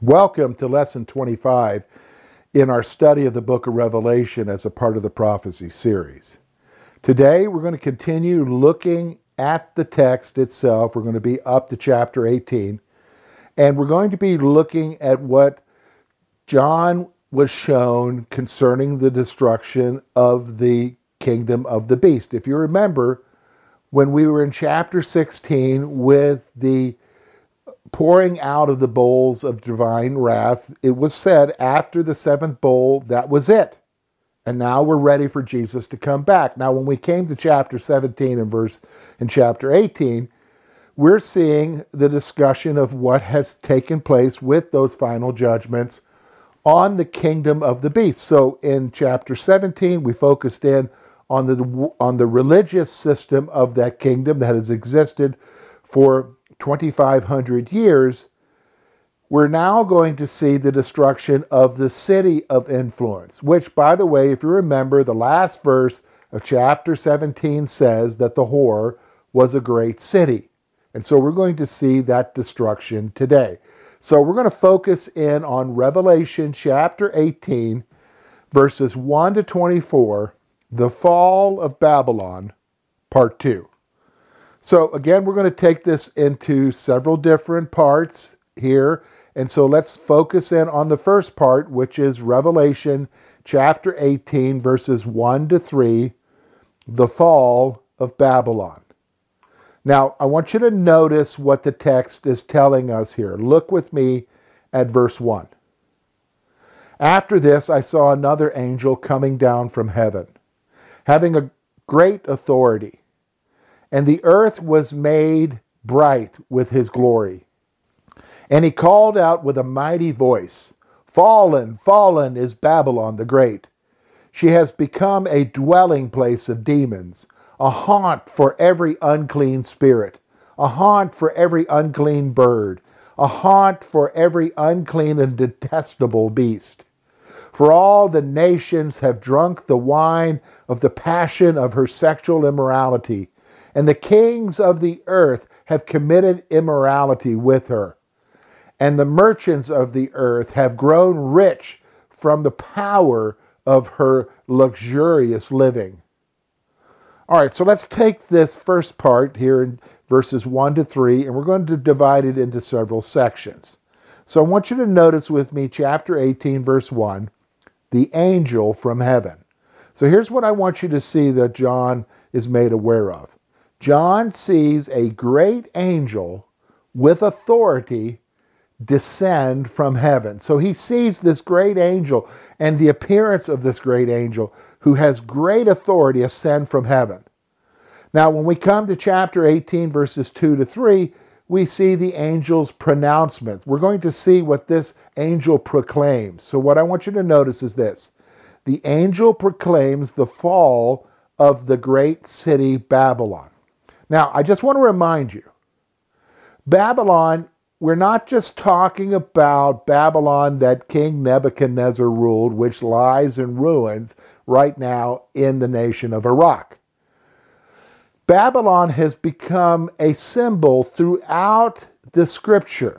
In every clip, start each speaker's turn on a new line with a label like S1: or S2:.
S1: Welcome to Lesson 25 in our study of the book of Revelation as a part of the prophecy series. Today we're going to continue looking at the text itself. We're going to be up to chapter 18, and we're going to be looking at what John was shown concerning the destruction of the kingdom of the beast. If you remember, when we were in chapter 16 with the pouring out of the bowls of divine wrath, it was said after the seventh bowl, that was it. And now we're ready for Jesus to come back. Now, when we came to chapter 17 in chapter 18, we're seeing the discussion of what has taken place with those final judgments on the kingdom of the beast. So in chapter 17, we focused in on the religious system of that kingdom that has existed for 2,500 years. We're now going to see the destruction of the city of influence, which, by the way, if you remember, the last verse of chapter 17 says that the whore was a great city. And so we're going to see that destruction today. So we're going to focus in on Revelation chapter 18, verses 1 to 24, the fall of Babylon, part 2. So again, we're going to take this into several different parts here. And so let's focus in on the first part, which is Revelation chapter 18, verses 1 to 3, the fall of Babylon. Now, I want you to notice what the text is telling us here. Look with me at verse 1. After this, I saw another angel coming down from heaven, having a great authority. And the earth was made bright with his glory. And he called out with a mighty voice, "Fallen, fallen is Babylon the Great. She has become a dwelling place of demons, a haunt for every unclean spirit, a haunt for every unclean bird, a haunt for every unclean and detestable beast. For all the nations have drunk the wine of the passion of her sexual immorality, and the kings of the earth have committed immorality with her. And the merchants of the earth have grown rich from the power of her luxurious living." All right, so let's take this first part here in verses 1 to 3, and we're going to divide it into several sections. So I want you to notice with me chapter 18, verse 1, the angel from heaven. So here's what I want you to see that John is made aware of. John sees a great angel with authority descend from heaven. So he sees this great angel and the appearance of this great angel who has great authority ascend from heaven. Now, when we come to chapter 18, verses 2 to 3, we see the angel's pronouncements. We're going to see what this angel proclaims. So what I want you to notice is this. The angel proclaims the fall of the great city Babylon. Now, I just want to remind you, Babylon, we're not just talking about Babylon that King Nebuchadnezzar ruled, which lies in ruins right now in the nation of Iraq. Babylon has become a symbol throughout the scripture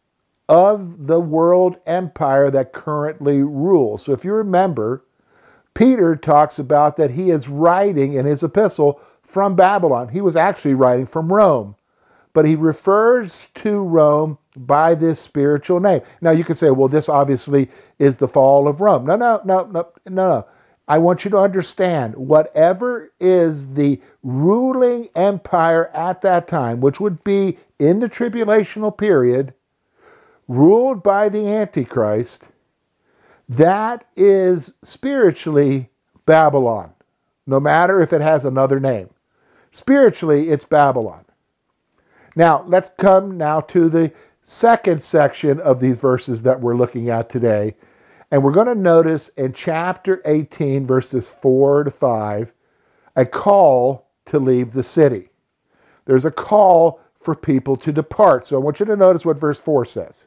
S1: of the world empire that currently rules. So if you remember, Peter talks about that he is writing in his epistle from Babylon. He was actually writing from Rome, but he refers to Rome by this spiritual name. Now you can say, well, this obviously is the fall of Rome. No. I want you to understand, whatever is the ruling empire at that time, which would be in the tribulational period, ruled by the Antichrist, that is spiritually Babylon, no matter if it has another name. Spiritually, it's Babylon. Now, let's come now to the second section of these verses that we're looking at today. And we're going to notice in chapter 18, verses 4 to 5, a call to leave the city. There's a call for people to depart. So I want you to notice what verse 4 says.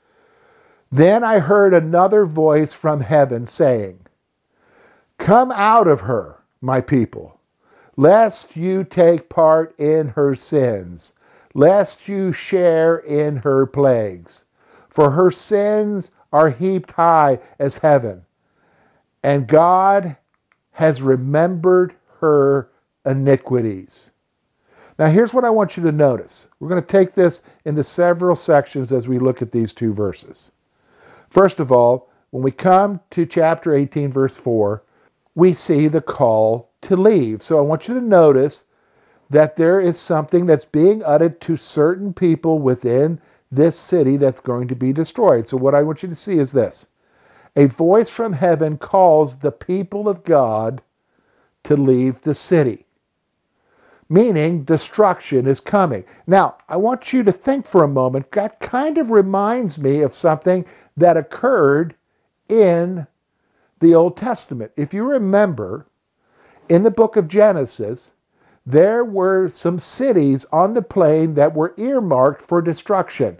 S1: Then I heard another voice from heaven saying, "Come out of her, my people, lest you take part in her sins, lest you share in her plagues. For her sins are heaped high as heaven, and God has remembered her iniquities. Now here's what I want you to notice. We're going to take this into several sections as we look at these two verses. First of all, when we come to chapter 18, verse 4, we see the call to leave. So I want you to notice that there is something that's being uttered to certain people within this city that's going to be destroyed. So what I want you to see is this. A voice from heaven calls the people of God to leave the city, meaning destruction is coming. Now, I want you to think for a moment. That kind of reminds me of something that occurred in the Old Testament. If you remember, in the book of Genesis, there were some cities on the plain that were earmarked for destruction.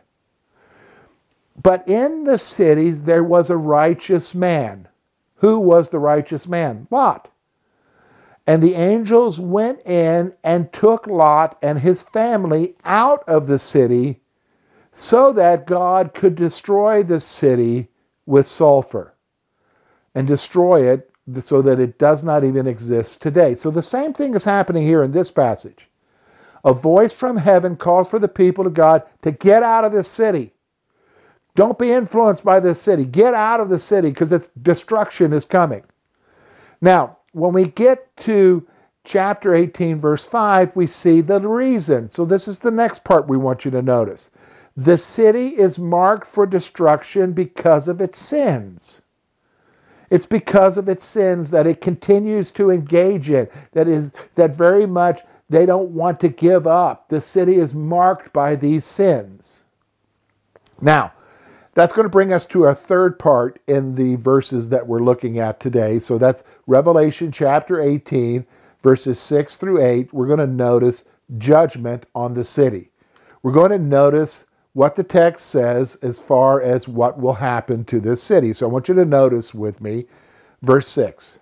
S1: But in the cities, there was a righteous man. Who was the righteous man? Lot. And the angels went in and took Lot and his family out of the city so that God could destroy the city with sulfur and destroy it so that it does not even exist today. So the same thing is happening here in this passage. A voice from heaven calls for the people of God to get out of this city. Don't be influenced by this city. Get out of the city because this destruction is coming. Now, when we get to chapter 18, verse 5, we see the reason. So this is the next part we want you to notice. The city is marked for destruction because of its sins. It's because of its sins that it continues to engage in, that very much they don't want to give up. The city is marked by these sins. Now, that's going to bring us to our third part in the verses that we're looking at today. So that's Revelation chapter 18, verses 6 through 8. We're going to notice judgment on the city. We're going to notice what the text says as far as what will happen to this city. So I want you to notice with me verse 6.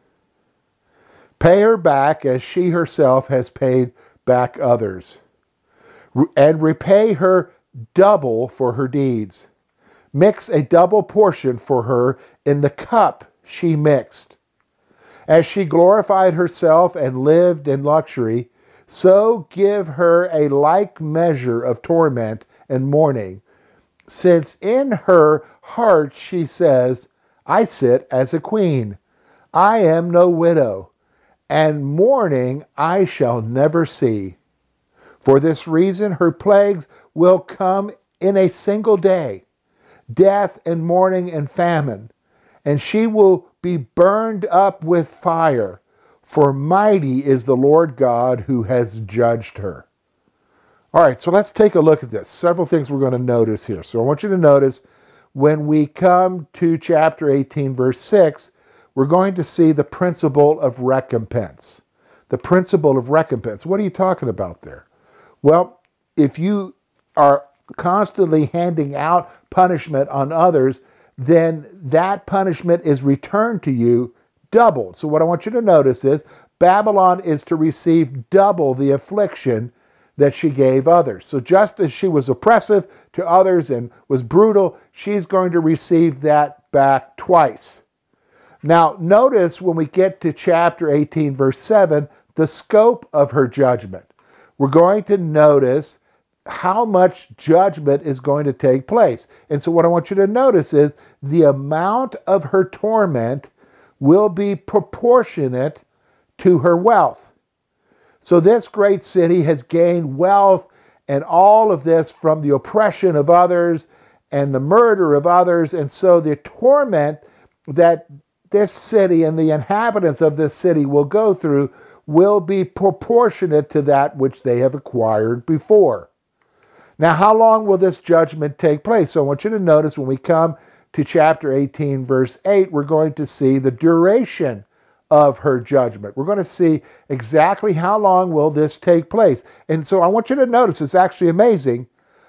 S1: Pay her back as she herself has paid back others, and repay her double for her deeds. Mix a double portion for her in the cup she mixed. As she glorified herself and lived in luxury, so give her a like measure of torment and mourning, since in her heart she says, I sit as a queen. I am no widow, and mourning I shall never see. For this reason her plagues will come in a single day, death and mourning and famine, and she will be burned up with fire, for mighty is the Lord God who has judged her. All right, so let's take a look at this. Several things we're going to notice here. So I want you to notice when we come to chapter 18, verse 6, we're going to see the principle of recompense. The principle of recompense. What are you talking about there? Well, if you are constantly handing out punishment on others, then that punishment is returned to you doubled. So what I want you to notice is Babylon is to receive double the affliction that she gave others. So just as she was oppressive to others and was brutal, she's going to receive that back twice. Now, notice when we get to chapter 18, verse 7, the scope of her judgment. We're going to notice how much judgment is going to take place. And so what I want you to notice is the amount of her torment will be proportionate to her wealth. So this great city has gained wealth and all of this from the oppression of others and the murder of others. And so the torment that this city and the inhabitants of this city will go through will be proportionate to that which they have acquired before. Now, how long will this judgment take place? So I want you to notice when we come to chapter 18, verse 8, we're going to see the duration of her judgment. We're going to see exactly how long will this take place. And so I want you to notice, it's actually amazing,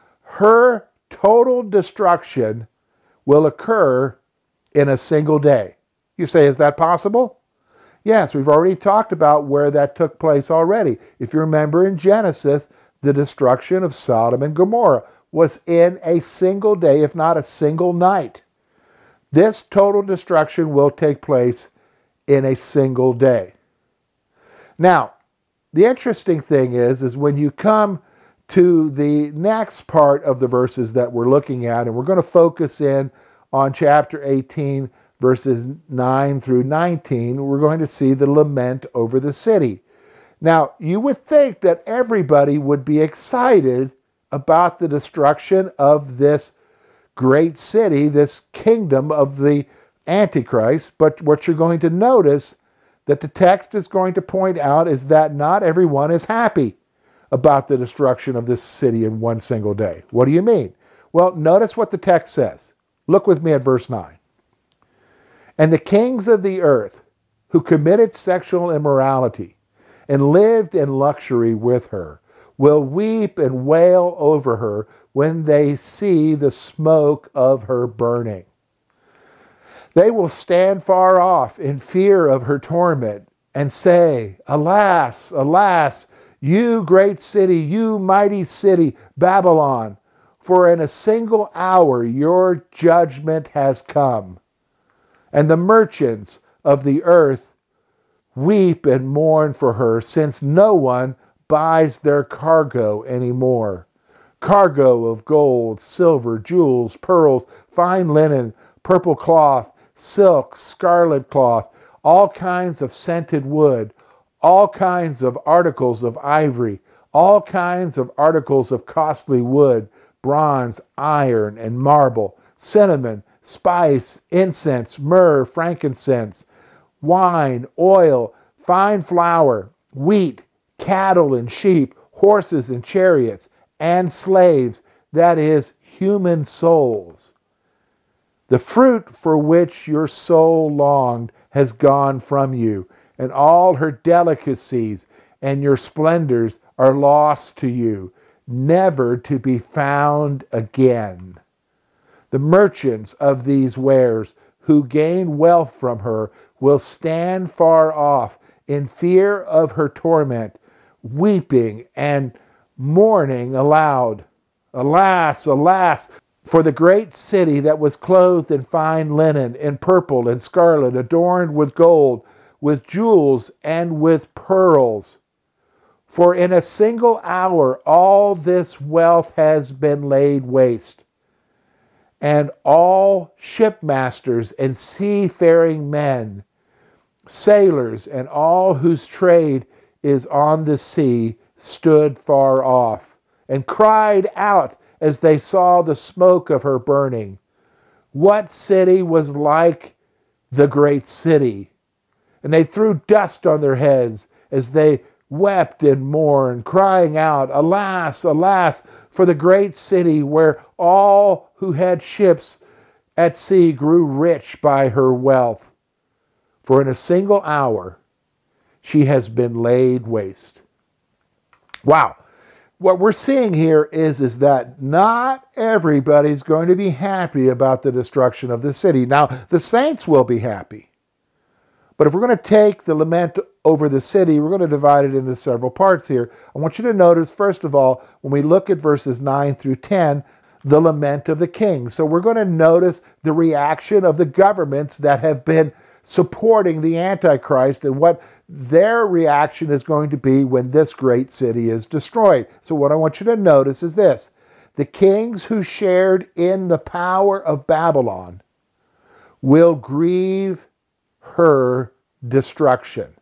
S1: her total destruction will occur in a single day. You say, is that possible? Yes, we've already talked about where that took place already. If you remember in Genesis, the destruction of Sodom and Gomorrah. was in a single day, if not a single night. This total destruction will take place in a single day. Now, the interesting thing is when you come to the next part of the verses that we're looking at, and we're going to focus in on chapter 18, verses 9 through 19, we're going to see the lament over the city. Now, you would think that everybody would be excited about the destruction of this great city, this kingdom of the Antichrist, but what you're going to notice that the text is going to point out is that not everyone is happy about the destruction of this city in one single day. What do you mean? Well, notice what the text says. Look with me at verse 9. And the kings of the earth who committed sexual immorality and lived in luxury with her will weep and wail over her when they see the smoke of her burning. They will stand far off in fear of her torment and say, Alas, alas, you great city, you mighty city, Babylon, for in a single hour your judgment has come. And the merchants of the earth weep and mourn for her, since no one buys their cargo anymore. Cargo of gold, silver, jewels, pearls, fine linen, purple cloth, silk, scarlet cloth, all kinds of scented wood, all kinds of articles of ivory, all kinds of articles of costly wood, bronze, iron, and marble, cinnamon, spice, incense, myrrh, frankincense, wine, oil, fine flour, wheat, cattle and sheep, horses and chariots, and slaves, that is, human souls. The fruit for which your soul longed has gone from you, and all her delicacies and your splendors are lost to you, never to be found again. The merchants of these wares who gain wealth from her will stand far off in fear of her torment, weeping and mourning aloud. Alas, alas, for the great city that was clothed in fine linen, in purple and scarlet, adorned with gold, with jewels and with pearls. For in a single hour all this wealth has been laid waste. And all shipmasters and seafaring men, sailors, and all whose trade is on the sea stood far off and cried out as they saw the smoke of her burning. What city was like the great city? And they threw dust on their heads as they wept and mourned, crying out, Alas, alas, for the great city where all who had ships at sea grew rich by her wealth. For in a single hour she has been laid waste. Wow. What we're seeing here is that not everybody's going to be happy about the destruction of the city. Now, the saints will be happy. But if we're going to take the lament over the city, we're going to divide it into several parts here. I want you to notice, first of all, when we look at verses 9 through 10, the lament of the king. So we're going to notice the reaction of the governments that have been supporting the Antichrist and what their reaction is going to be when this great city is destroyed. So what I want you to notice is this. The kings who shared in the power of Babylon will grieve her destruction.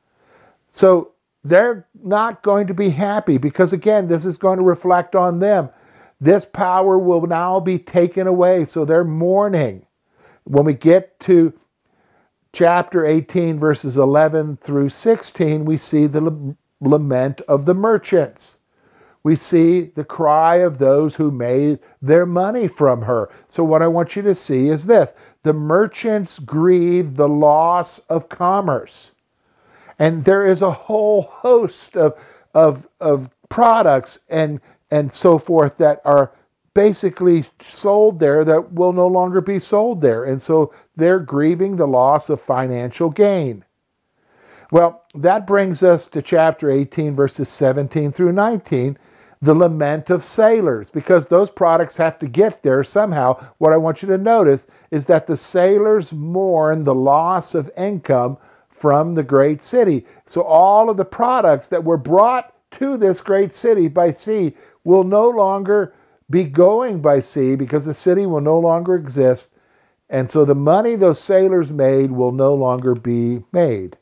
S1: So they're not going to be happy because, again, this is going to reflect on them. This power will now be taken away, so they're mourning. When we get to chapter 18, verses 11 through 16, we see the lament of the merchants. We see the cry of those who made their money from her. So what I want you to see is this. The merchants grieve the loss of commerce. And there is a whole host of products and so forth that are basically sold there that will no longer be sold there. And so they're grieving the loss of financial gain. Well, that brings us to chapter 18, verses 17 through 19. the lament of sailors, because those products have to get there somehow. What I want you to notice is that the sailors mourn the loss of income from the great city. So all of the products that were brought to this great city by sea will no longer be going by sea because the city will no longer exist. And so the money those sailors made will no longer be made.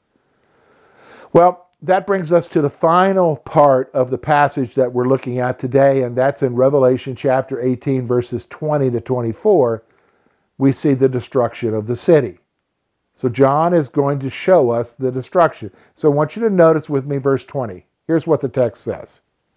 S1: Well, that brings us to the final part of the passage that we're looking at today, and that's in Revelation chapter 18, verses 20 to 24. We see the destruction of the city. So John is going to show us the destruction. So I want you to notice with me verse 20. Here's what the text says.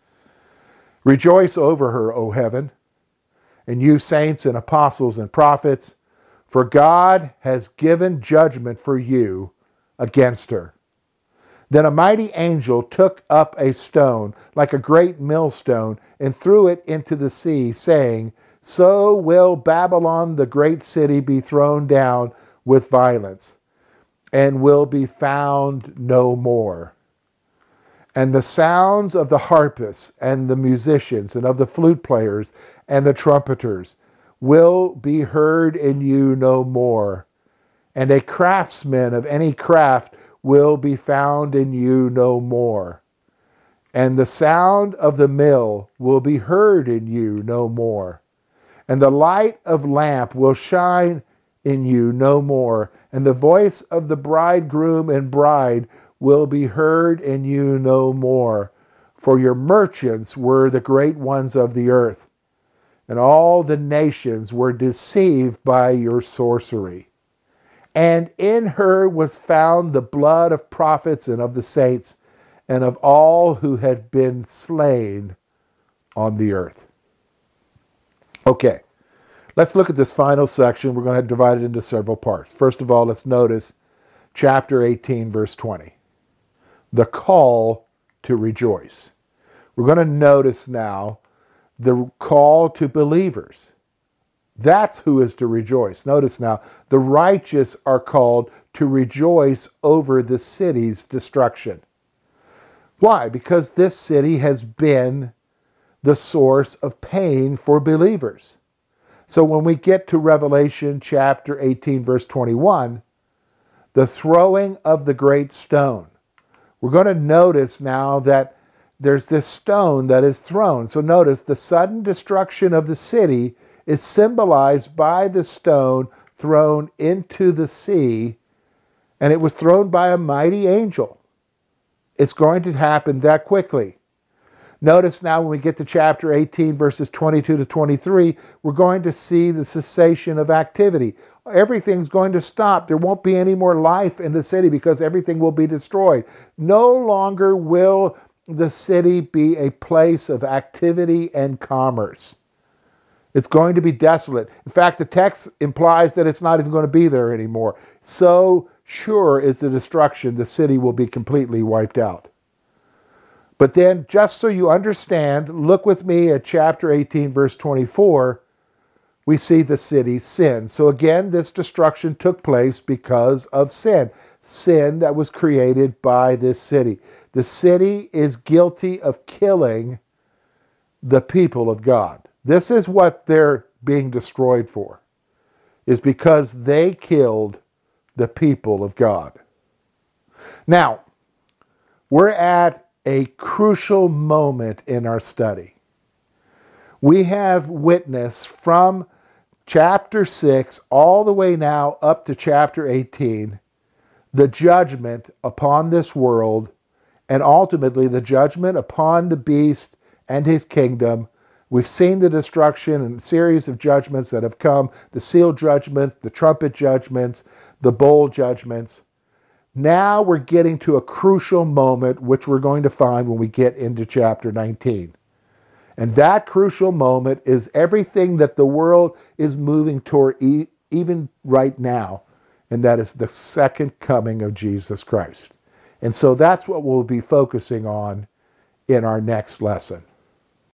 S1: Rejoice over her, O heaven, and you saints and apostles and prophets, for God has given judgment for you against her. Then a mighty angel took up a stone, like a great millstone, and threw it into the sea, saying, So will Babylon, the great city, be thrown down with violence, and will be found no more. And the sounds of the harpists, and the musicians, and of the flute players, and the trumpeters, will be heard in you no more. And a craftsman of any craft will be found in you no more. And the sound of the mill will be heard in you no more. And the light of lamp will shine in you no more. And the voice of the bridegroom and bride will be heard in you no more. For your merchants were the great ones of the earth, and all the nations were deceived by your sorcery. And in her was found the blood of prophets and of the saints and of all who had been slain on the earth. Okay, let's look at this final section. We're going to divide it into several parts. First of all, let's notice chapter 18, verse 20. The call to rejoice. We're going to notice now the call to believers. That's who is to rejoice. Notice now, the righteous are called to rejoice over the city's destruction. Why? Because this city has been the source of pain for believers. So when we get to Revelation chapter 18, verse 21, the throwing of the great stone, we're going to notice now that there's this stone that is thrown. So notice the sudden destruction of the city is symbolized by the stone thrown into the sea, and it was thrown by a mighty angel. It's going to happen that quickly. Notice now when we get to chapter 18, verses 22 to 23, we're going to see the cessation of activity. Everything's going to stop. There won't be any more life in the city because everything will be destroyed. No longer will the city be a place of activity and commerce. It's going to be desolate. In fact, the text implies that it's not even going to be there anymore. So sure is the destruction, the city will be completely wiped out. But then, just so you understand, look with me at chapter 18, verse 24. We see the city's sin. So again, this destruction took place because of sin. Sin that was created by this city. The city is guilty of killing the people of God. This is what they're being destroyed for, is because they killed the people of God. Now, we're at a crucial moment in our study. We have witnessed from chapter 6 all the way now up to chapter 18, the judgment upon this world, and ultimately the judgment upon the beast and his kingdom. We've seen the destruction and series of judgments that have come, the seal judgments, the trumpet judgments, the bowl judgments. Now we're getting to a crucial moment, which we're going to find when we get into chapter 19. And that crucial moment is everything that the world is moving toward even right now, and that is the second coming of Jesus Christ. And so that's what we'll be focusing on in our next lesson.